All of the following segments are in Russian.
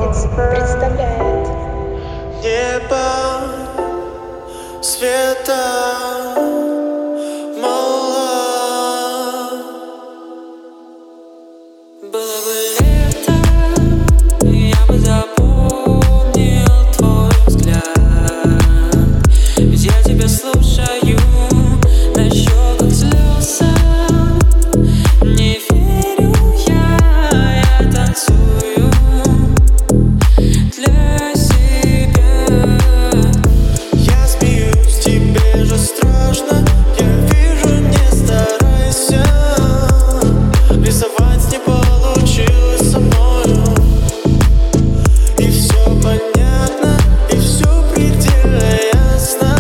Beats представляет небо света мало. Было бы лето, я бы запомнил твой взгляд. Ведь я тебя слушаю, на щеках слезы. Не верю я танцую для себя. Я смеюсь, тебе же страшно. Я вижу, не старайся. Рисовать не получилось со мною. И все понятно, и все предельно ясно.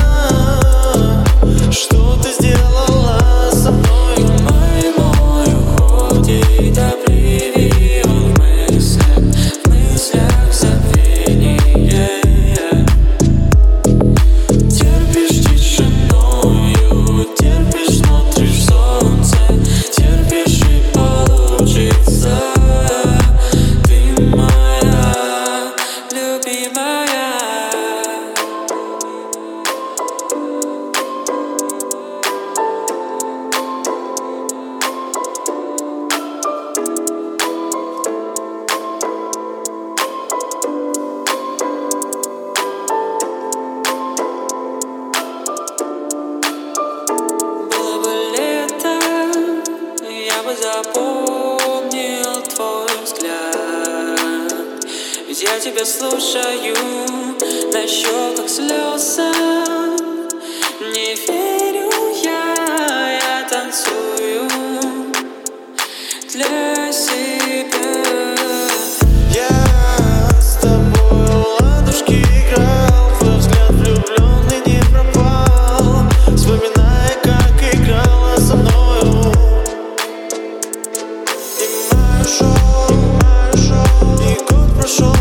Что ты сделала со мной? И мой уходе до привил в мыслях забвение. Терпишь тишиною, терпишь, смотришь солнце, терпишь и получится. Ты моя любимая. Было бы лето, я бы запомнил твой взгляд. Ведь я тебя слушаю, на щеках слезы. Не верю я танцую для себя. Я с тобой в ладушки играл, твой взгляд влюбленный не пропал, вспоминая, как играла со мною. И май ушел, и год прошел.